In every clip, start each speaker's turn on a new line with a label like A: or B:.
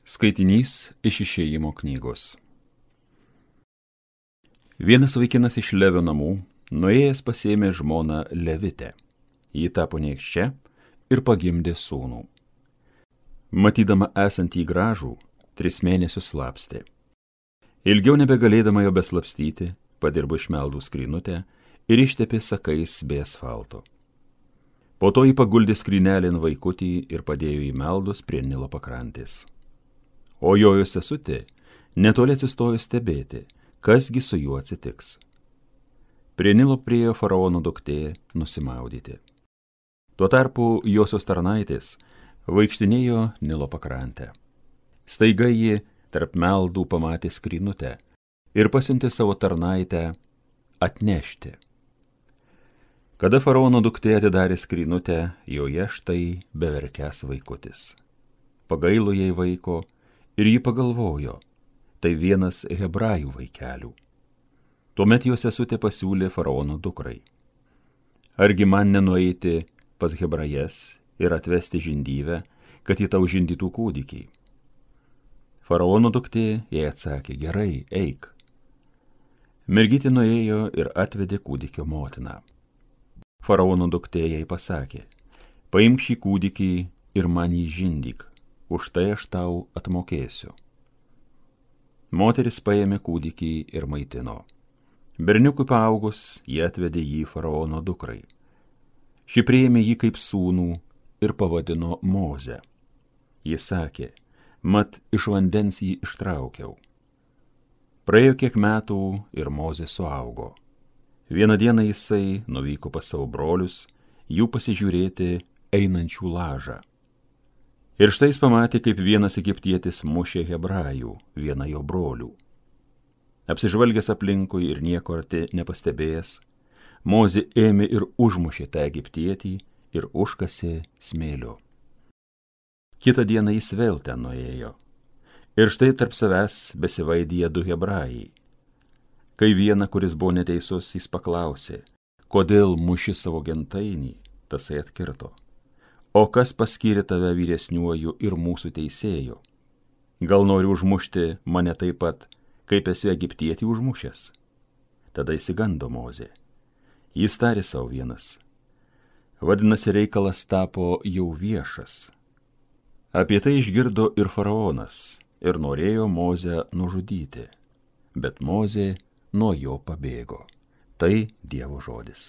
A: Skaitinys iš Išėjimo knygos. Vienas vaikinas iš Levio namų, nuėjęs pasėmė žmoną Levitę. Ji tapo nėščia ir pagimdė sūnų. Matydama esantį gražų, 3 mėnesius slapstė. Ilgiau nebegalėdama jo beslapstyti, padirbo iš meldų skrynutę ir ištepė sakais bei asfalto. Po to jį paguldė skrynelėn vaikutį ir padėjo į meldus prie Nilo pakrantės. O jojo sesutė netoli atsistojo stebėti, kasgi su juo atsitiks. Prie Nilo priėjo faraono duktė nusimaudyti. Tuo tarpu josios tarnaitės vaikštinėjo Nilo pakrantę. Staiga ji tarp meldų pamatė skrynutę ir pasiuntė savo tarnaitę atnešti. Kada faraono duktė atidarė skrynutę, joje štai beverkęs vaikutis. Pagailo jai vaiko ir ji pagalvojo, tai vienas hebrajų vaikelių. Tuomet jo sesutė pasiūlė faraono dukrai: argi man nenueiti pas hebrajes ir atvesti žindyvę, kad ji tau žindytų kūdikį? Faraono duktė jai atsakė: gerai, eik. Mergytė nuėjo ir atvedė kūdikio motiną. Faraono duktė jai pasakė: paimk šį kūdikį ir man jį žindyk, už tai aš tau atmokėsiu. Moteris paėmė kūdikį ir maitino. Berniukui paaugus, jie atvedė jį faraono dukrai. Ši priėmė jį kaip sūnų ir pavadino Moze. Jis sakė: mat iš vandens jį ištraukiau. Praėjo kiek metų ir Mozė suaugo. Vieną dieną jisai nuvyko pas savo brolius, jų pasižiūrėti einančių lažą. Ir štai jis pamatė, kaip vienas egiptietis mušė hebrajų, vieną jo brolių. Apsižvalgęs aplinkui ir nieko arti nepastebėjęs, Mozė ėmė ir užmušė tą egiptietį ir užkasė smėlio. Kitą dieną jis vėl ten nuėjo. Ir štai tarp savęs besivaidyja 2 hebrajai. Kai vieną, kuris buvo neteisus, jis paklausė: kodėl muši savo gentainį? Tasai atkirto: o kas paskyrė tave vyresniuoju ir mūsų teisėju? Gal nori užmušti mane taip pat, kaip esi egiptietį užmušęs? Tada išsigando Mozė. Jis tarė savo vienas: vadinasi, reikalas tapo jau viešas. Apie tai išgirdo ir faraonas ir norėjo Mozę nužudyti, bet Mozė nuo jo pabėgo. Tai Dievo žodis.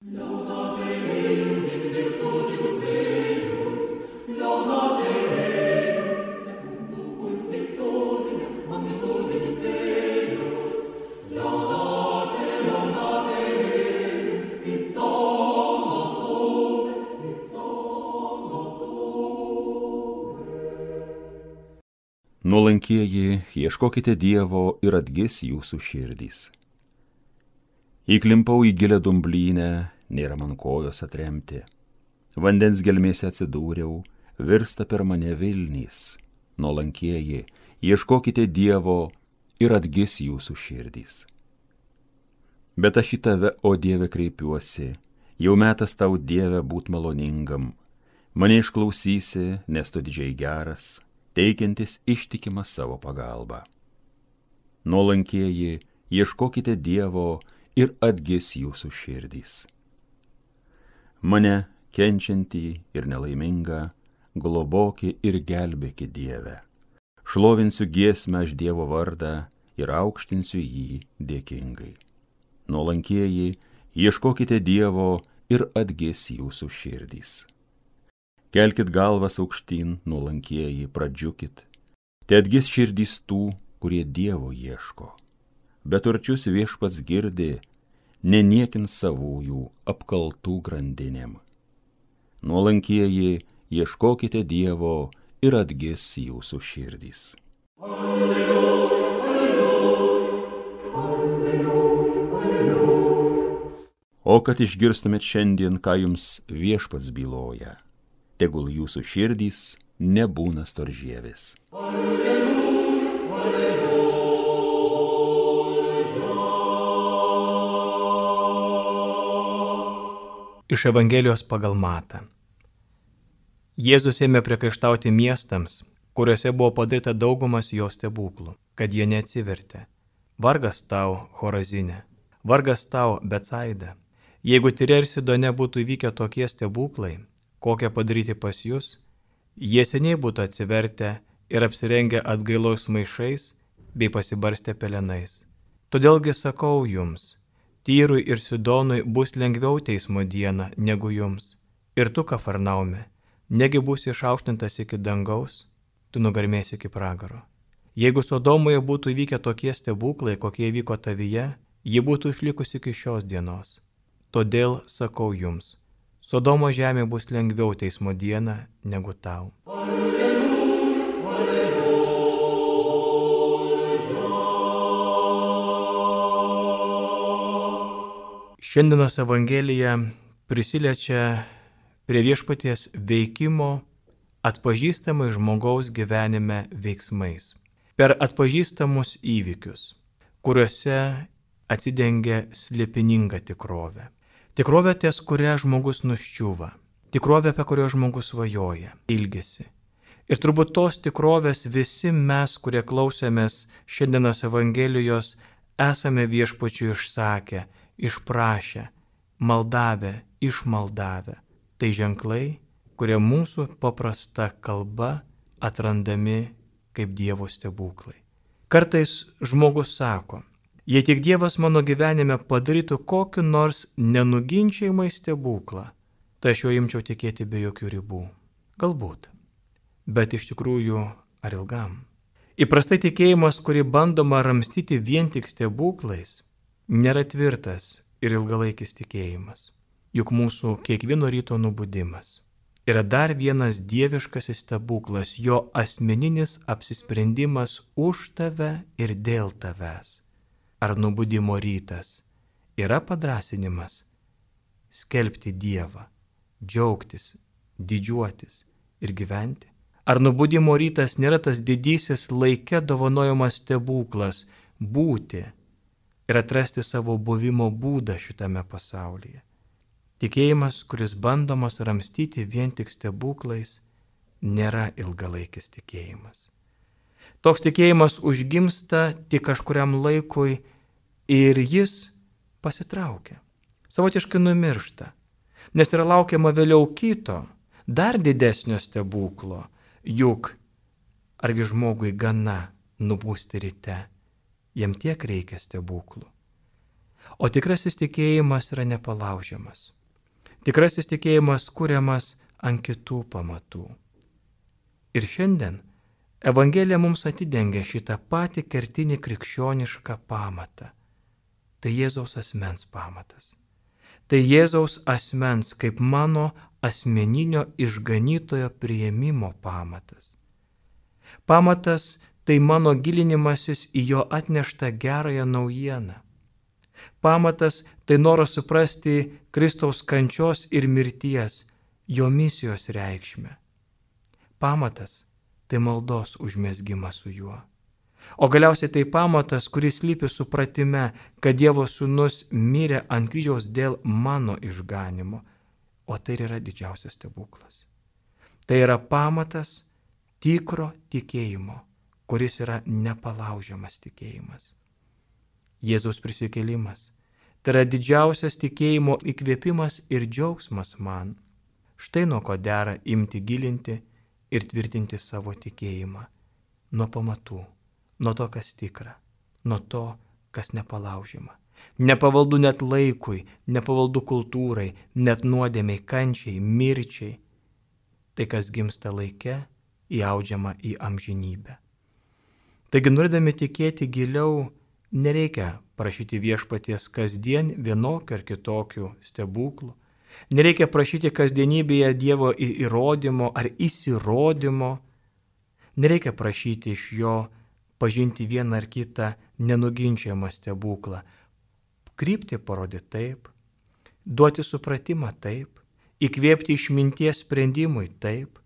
A: Nuolankieji, ieškokite Dievo ir atgis jūsų širdys. Įklimpau į gilią dumblynę, nėra man kojos atremti. Vandens gelmėse atsidūriau, virsta per mane vilnys. Nuolankieji, ieškokite Dievo ir atgis jūsų širdys. Bet aš į tave, o Dieve, kreipiuosi, jau metas tau, Dieve, būt maloningam. Mane išklausysi, nes tu didžiai geras, teikiantis ištikimą savo pagalbą. Nuolankieji, ieškokite Dievo ir atgis jūsų širdys. Mane, kenčiantį ir nelaimingą, globoki ir gelbėki, Dieve. Šlovinsiu giesmę aš Dievo vardą ir aukštinsiu jį dėkingai. Nuolankieji, ieškokite Dievo ir atgis jūsų širdys. Kelkit galvas aukštyn, nuolankieji, pradžiukit. Te atgis širdys tų, kurie Dievo ieško. Bet turčius viešpats girdi, neniekins savųjų apkaltų grandinėm. Nuolankieji, ieškokite Dievo ir atgis jūsų širdys. Alleluja, alleluja, alleluja, alleluja. O kad išgirstumėt šiandien, ką jums viešpats byloja, tegul jūsų širdys nebūna storžievis. Alleluja, alleluja.
B: Iš Evangelijos pagal Matą. Jėzus ėmė priekaištauti miestams, kuriuose buvo padaryta daugumas jo stebuklų, kad jie neatsivertė. Vargas tau, Chorazine, vargas tau, Betsaida. Jeigu Tire ir Sidone būtų įvykę tokie stebuklai, kokie padaryti pas jūs, jie seniai būtų atsivertę ir apsirengę atgailos maišais bei pasibarstę pelenais. Todėlgi sakau jums, Tyrui ir Sidonui bus lengviau teismo dieną negu jums. Ir tu, Kafarnaume, negi būsi išaukštintas iki dangaus, tu nugarmėsi iki pragaro. Jeigu Sodomoje būtų įvykę tokie stebuklai, kokie įvyko tavyje, ji būtų išlikusi iki šios dienos. Todėl sakau jums, Sodomo žemė bus lengviau teismo dieną negu tau. Šiandienos Evangelija prisiliečia prie viešpaties veikimo atpažįstamai žmogaus gyvenime veiksmais. Per atpažįstamus įvykius, kuriuose atsidengia slėpininga tikrovė. Tikrovė, ties kuria žmogus nuščiūva. Tikrovė, apie kurią žmogus svajoja, ilgisi. Ir turbūt tos tikrovės visi mes, kurie klausėmės šiandienos Evangelijos, esame viešpačiui išsakę, išprašę, maldavę, išmaldavę. Tai ženklai, kurie mūsų paprasta kalba atrandami kaip Dievo stebuklai. Kartais žmogus sako, jei tik Dievas mano gyvenime padarytų kokį nors nenuginčiamai stebuklą, tai aš jo imčiau tikėti be jokių ribų. Galbūt, bet iš tikrųjų ar ilgam? Įprastai tikėjimas, kurį bandoma ramstyti vien tik stebuklais, nėra tvirtas ir ilgalaikis tikėjimas. Juk mūsų kiekvieno ryto nubudimas yra dar vienas dieviškasis stebuklas, jo asmeninis apsisprendimas už tave ir dėl tavęs. Ar nubudimo rytas yra padrąsinimas skelbti Dievą, džiaugtis, didžiuotis ir gyventi? Ar nubudimo rytas nėra tas didysis laike dovanojamas stebuklas būti ir atrasti savo buvimo būdą šitame pasaulyje? Tikėjimas, kuris bandomas ramstyti vien tik stebuklais, nėra ilgalaikis tikėjimas. Toks tikėjimas užgimsta tik kažkuriam laikui ir jis pasitraukia. Savotiškai numiršta, nes yra laukiama vėliau kito, dar didesnio stebuklo. Juk argi žmogui gana nubusti ryte, jam tiek reikia stebuklų. O tikrasis tikėjimas yra nepalaužiamas. Tikrasis tikėjimas kuriamas ant kitų pamatų. Ir šiandien Evangelija mums atidengia šitą patį kertinį krikščionišką pamatą. Tai Jėzaus asmens pamatas. Tai Jėzaus asmens kaip mano asmeninio išganytojo priėmimo pamatas. Pamatas tai mano gilinimasis į jo atneštą gerąją naujieną. Pamatas tai noras suprasti Kristaus kančios ir mirties, jo misijos reikšmę. Pamatas tai maldos užmezgimas su juo. O galiausiai tai pamatas, kuris slypi supratime, kad Dievo sūnus mirė ant kryžiaus dėl mano išganimo, o tai yra didžiausias stebuklas. Tai yra pamatas tikro tikėjimo, kuris yra nepalaužiamas tikėjimas. Jėzaus prisikėlimas tai yra didžiausias tikėjimo įkvėpimas ir džiaugsmas man. Štai nuo ko dera imti gilinti ir tvirtinti savo tikėjimą. Nuo pamatų, nuo to, kas tikra, nuo to, kas nepalaužiama. Nepavaldu net laikui, nepavaldu kultūrai, net nuodėmiai, kančiai, mirčiai. Tai, kas gimsta laike, įaudžiama į amžinybę. Taigi, norėdami tikėti giliau, nereikia prašyti viešpaties kasdien vienokių ar kitokių stebuklų. Nereikia prašyti kasdienybėje Dievo įrodymo ar įsirodymo. Nereikia prašyti iš jo pažinti vieną ar kitą nenuginčiamą stebuklą. Kryptį parodyti taip, duoti supratimą taip, įkvėpti išminties sprendimui taip,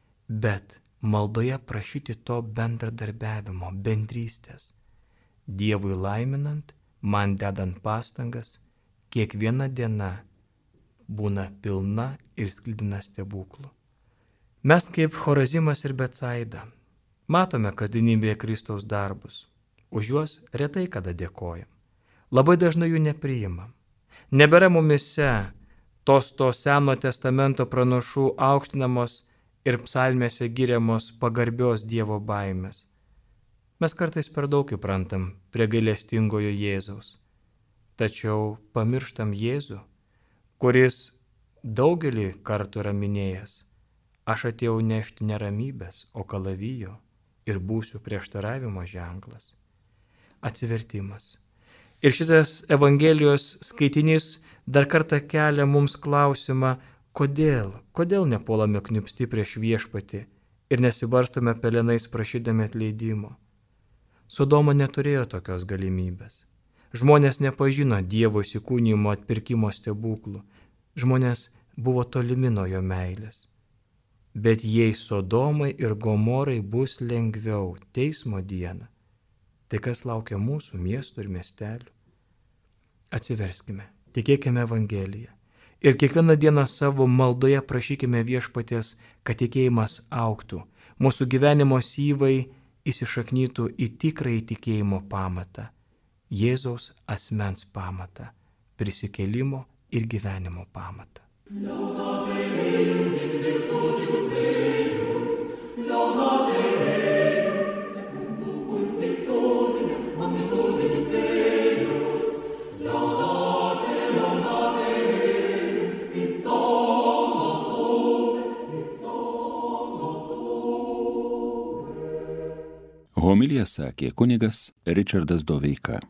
B: bet maldoje prašyti to bendradarbiavimo, bendrystės. Dievui laiminant, man dedant pastangas, kiekviena diena būna pilna ir sklidina stebuklų. Mes kaip Chorazimas ir Betsaida Matome kasdienybėje Kristaus darbus. Už juos retai kada dėkojam. Labai dažnai jų nepriimam. Nebėra mumise tos Seno testamento pranašų aukštinamos ir psalmėse giriamos pagarbios Dievo baimės. Mes kartais per daug įprantam prie gailestingojo Jėzaus. Tačiau pamirštam Jėzų, kuris daugelį kartų yra minėjęs: aš atėjau nešti neramybės, o kalavijo ir būsiu prieštaravimo ženklas. Atsivertimas. Ir šitas Evangelijos skaitinys dar kartą kelia mums klausimą, kodėl nepuolame kniupsti prieš Viešpatį ir nesibarstome pelenais prašydami atleidimo. Sodoma neturėjo tokios galimybės. Žmonės nepažino Dievo įsikūnijimo atpirkimo stebuklų. Žmonės buvo tolimi nuo jo meilės. Bet jei Sodomai ir Gomorai bus lengviau teismo dieną, tai kas laukia mūsų miestų ir miestelių? Atsiverskime, tikėkime Evangeliją ir kiekvieną dieną savo maldoje prašykime Viešpaties, kad tikėjimas augtų, mūsų gyvenimo syvai įsišaknytų į tikrąjį tikėjimo pamatą, Jėzaus asmens pamatą, prisikėlimo ir gyvenimo pamatą.
A: Homiliją sakė kunigas Ričardas Doveika.